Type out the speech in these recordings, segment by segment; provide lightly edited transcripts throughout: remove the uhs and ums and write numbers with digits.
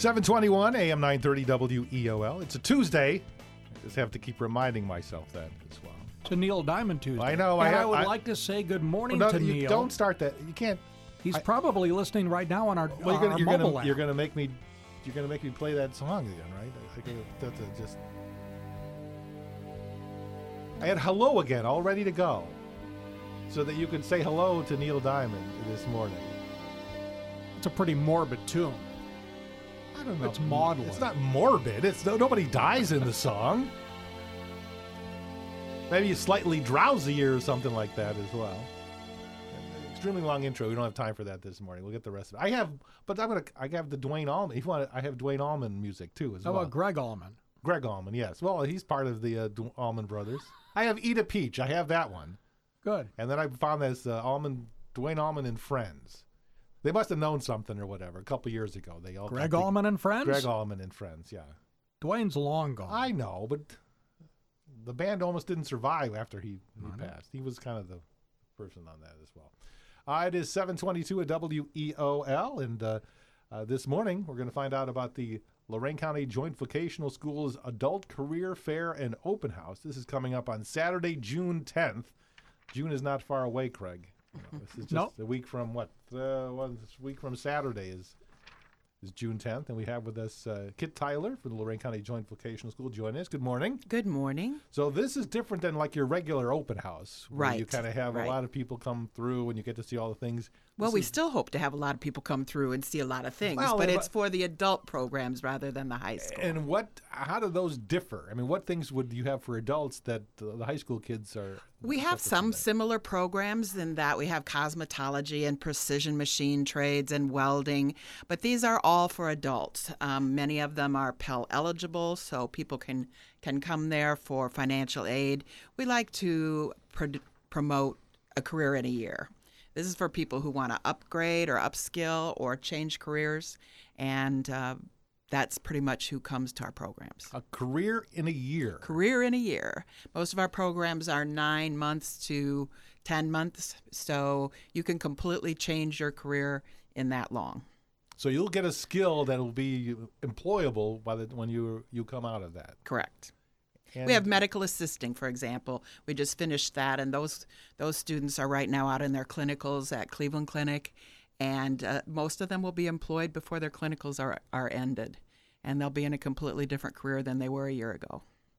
721 AM 930 WEOL. It's a Tuesday. I just have to keep reminding myself that as well. It's a Neil Diamond Tuesday. I know. And I would like to say good morning to Neil. Don't start that. You can't. He's probably listening right now on our, Well, our mobile app. you're gonna make me play that song again, right? I had hello again, all ready to go, so that you could say hello to Neil Diamond this morning. It's a pretty morbid tune. I don't know. It's maudlin. It's not morbid. It's nobody dies in the song. Maybe slightly drowsy or something like that as well. Extremely long intro. We don't have time for that this morning. We'll get the rest of it. I have the Dwayne Allman. If you want, I have Dwayne Allman music too as well. How about Greg Allman? Greg Allman, yes. Well, he's part of the Allman Brothers. I have Eat a Peach. I have that one. Good. And then I found this Dwayne Allman and Friends. They must have known something or whatever a couple years ago. They all Greg Allman and Friends? Greg Allman and Friends, yeah. Dwayne's long gone. I know, but the band almost didn't survive after he passed. He was kind of the person on that as well. It is 7:22 at WEOL, and this morning we're going to find out about the Lorain County Joint Vocational Schools Adult Career Fair and Open House. This is coming up on Saturday, June 10th. June is not far away, Craig. This is just a week from this week from Saturday is June 10th, and we have with us Kit Tyler from the Lorain County Joint Vocational School joining us. Good morning. Good morning. So this is different than like your regular open house, where right? You kind of have a lot of people come through, and you get to see all the things. Well, we still hope to have a lot of people come through and see a lot of things, but it's for the adult programs rather than the high school. And how do those differ? I mean, what things would you have for adults that the high school kids are? We have some similar programs in that we have cosmetology and precision machine trades and welding, but these are all for adults. Many of them are Pell eligible, so people can come there for financial aid. We like to promote a career in a year. This is for people who want to upgrade or upskill or change careers, and that's pretty much who comes to our programs. A career in a year. Career in a year. Most of our programs are 9 months to 10 months, so you can completely change your career in that long. So you'll get a skill that will be employable when you come out of that. Correct. And we have medical assisting, for example. We just finished that, and those students are right now out in their clinicals at Cleveland Clinic, and most of them will be employed before their clinicals are ended, and they'll be in a completely different career than they were a year ago.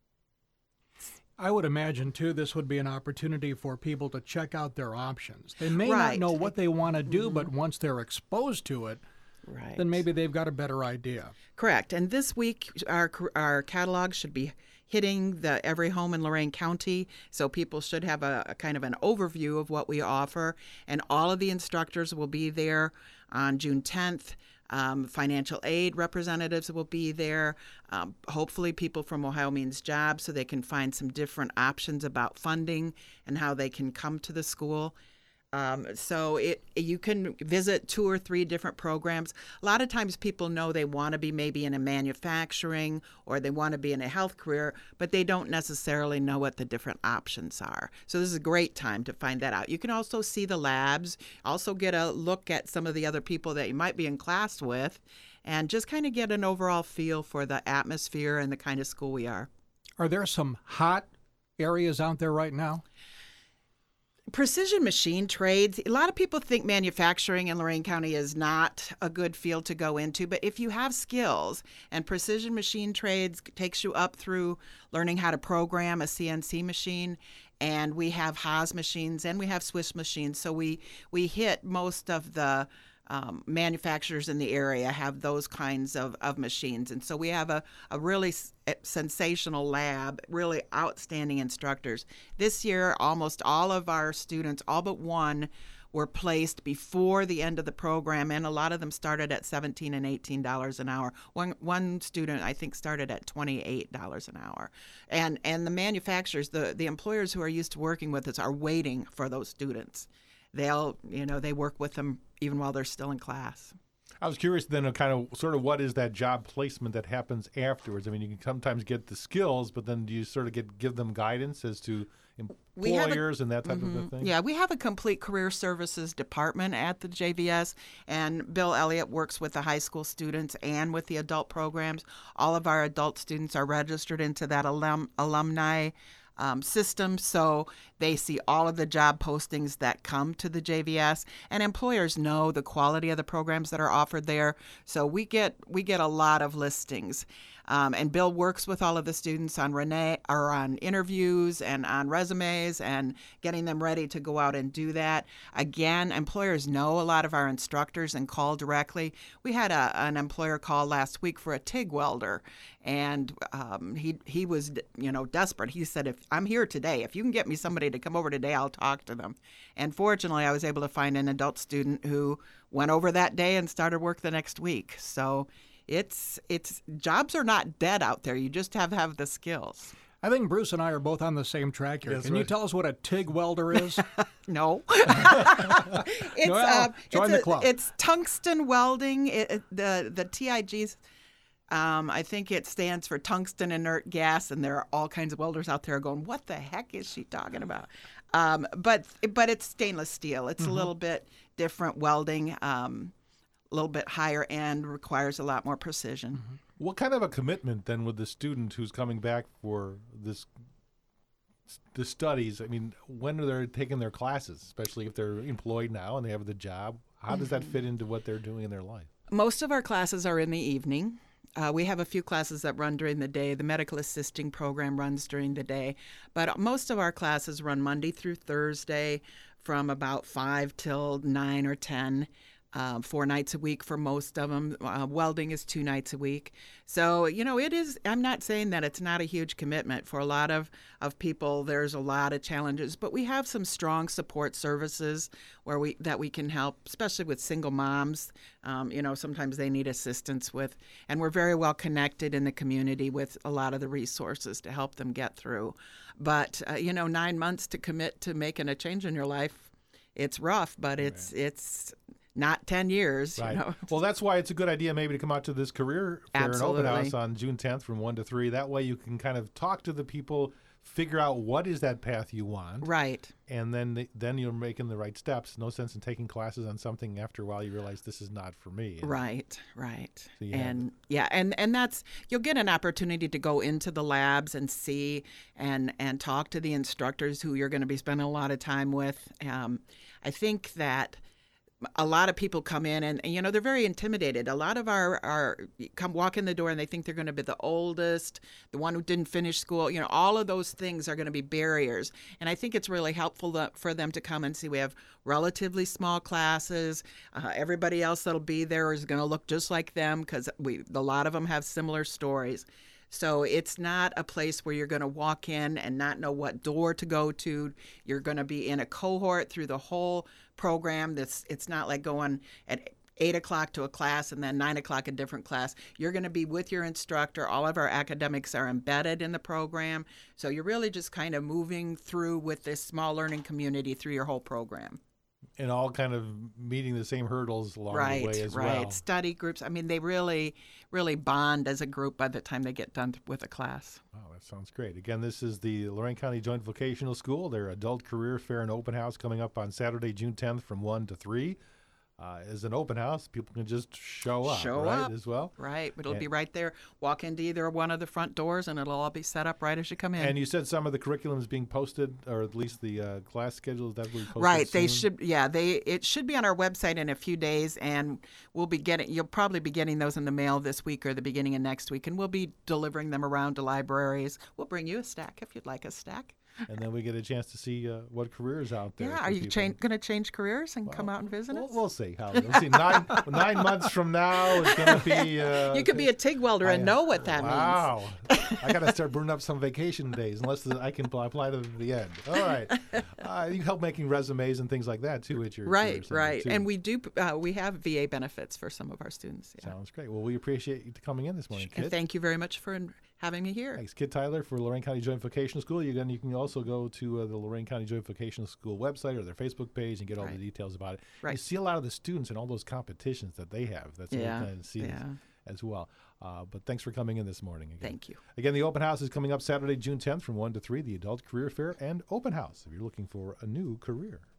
I would imagine, too, this would be an opportunity for people to check out their options. They may not know what they want to do, but once they're exposed to it, then maybe they've got a better idea. Correct. And this week, our catalog should be hitting every home in Lorain County, so people should have a kind of an overview of what we offer. And all of the instructors will be there on June 10th. Financial aid representatives will be there. Hopefully people from Ohio Means Jobs, so they can find some different options about funding and how they can come to the school. So you can visit 2 or 3 different programs. A lot of times people know they want to be maybe in a manufacturing or they want to be in a health career, but they don't necessarily know what the different options are. So this is a great time to find that out. You can also see the labs, also get a look at some of the other people that you might be in class with, and just kind of get an overall feel for the atmosphere and the kind of school we are. Are there some hot areas out there right now? Precision machine trades. A lot of people think manufacturing in Lorain County is not a good field to go into, but if you have skills, and precision machine trades takes you up through learning how to program a CNC machine, and we have Haas machines and we have Swiss machines, so we hit most of the manufacturers in the area have those kinds of machines. And so we have a really sensational lab, really outstanding instructors. This year, almost all of our students, all but one, were placed before the end of the program, and a lot of them started at $17 and $18 an hour. One student, I think, started at $28 an hour. And the manufacturers, the employers who are used to working with us are waiting for those students. They work with them even while they're still in class. I was curious then, kind of sort of what is that job placement that happens afterwards? I mean, you can sometimes get the skills, but then do you sort of give them guidance as to employers and that type of a thing? Yeah, we have a complete career services department at the JVS, and Bill Elliott works with the high school students and with the adult programs. All of our adult students are registered into that alumni system, so they see all of the job postings that come to the JVS, and employers know the quality of the programs that are offered there. So we get a lot of listings. And Bill works with all of the students on interviews and on resumes and getting them ready to go out and do that. Again, employers know a lot of our instructors and call directly. We had an employer call last week for a TIG welder, and he was desperate. He said, "If I'm here today, if you can get me somebody to come over today, I'll talk to them." And fortunately, I was able to find an adult student who went over that day and started work the next week. So it's jobs are not dead out there. You just have the skills. I think Bruce and I are both on the same track here. Can you tell us what a TIG welder is? No. Join the club. It's tungsten welding. The TIGs, I think it stands for tungsten inert gas, and there are all kinds of welders out there going, "What the heck is she talking about?" But it's stainless steel. It's a little bit different welding. A little bit higher end, requires a lot more precision. What kind of a commitment then with the student who's coming back for the studies? I mean, when are they taking their classes, especially if they're employed now and they have the job? How does that fit into what they're doing in their life? Most of our classes are in the evening. We have a few classes that run during the day. The medical assisting program runs during the day. But most of our classes run Monday through Thursday from about 5 till 9 or 10. 4 nights a week for most of them. Welding is 2 nights a week. So, it is, I'm not saying that it's not a huge commitment. For a lot of people, there's a lot of challenges, but we have some strong support services that we can help, especially with single moms. Sometimes they need assistance with, and we're very well connected in the community with a lot of the resources to help them get through. But, 9 months to commit to making a change in your life, it's rough, but it's not 10 years. Right. Well, that's why it's a good idea maybe to come out to this career fair and open house on June 10th from 1 to 3. That way you can kind of talk to the people, figure out what is that path you want. Right. And then you're making the right steps. No sense in taking classes on something after a while you realize this is not for me. Right. So and that's, you'll get an opportunity to go into the labs and see and talk to the instructors who you're going to be spending a lot of time with. I think that a lot of people come in and they're very intimidated. A lot of our walk in the door and they think they're going to be the oldest, the one who didn't finish school. All of those things are going to be barriers. And I think it's really helpful for them to come and see we have relatively small classes. Everybody else that'll be there is going to look just like them because a lot of them have similar stories. So it's not a place where you're going to walk in and not know what door to go to. You're going to be in a cohort through the whole program. It's not like going at 8 o'clock to a class and then 9 o'clock a different class. You're going to be with your instructor. All of our academics are embedded in the program. So you're really just kind of moving through with this small learning community through your whole program. And all kind of meeting the same hurdles along the way as well. Right. Study groups. I mean, they really, really bond as a group by the time they get done with a class. Wow, that sounds great. Again, this is the Lorain County Joint Vocational School. Their adult career fair and open house coming up on Saturday, June 10th from 1 to 3. As an open house, people can just show up as well. Right. It'll be right there. Walk into either one of the front doors, and it'll all be set up right as you come in. And you said some of the curriculum is being posted, or at least the class schedule is definitely posted. Right. Soon? They should. Yeah. It should be on our website in a few days, and you'll probably be getting those in the mail this week or the beginning of next week, and we'll be delivering them around to libraries. We'll bring you a stack if you'd like a stack. And then we get a chance to see what careers out there. Yeah, are you going to change careers and come out and visit us? We'll see. We'll see. 9 months from now, it's going to be... you could be a TIG welder and know what that means. Wow. I got to start burning up some vacation days, unless I can apply to the end. All right. You help making resumes and things like that, too, at your Right. Too. And we do. We have VA benefits for some of our students. Yeah. Sounds great. Well, we appreciate you coming in this morning, Kit. And thank you very much for having me here. Thanks, Kit Tyler for Lorain County Joint Vocational School. You can also go to the Lorain County Joint Vocational School website or their Facebook page and get all the details about it. Right. You see a lot of the students in all those competitions that they have. That's really kind of see as well. But thanks for coming in this morning again. Thank you. Again, the open house is coming up Saturday, June 10th from 1 to 3, the Adult Career Fair and Open House if you're looking for a new career.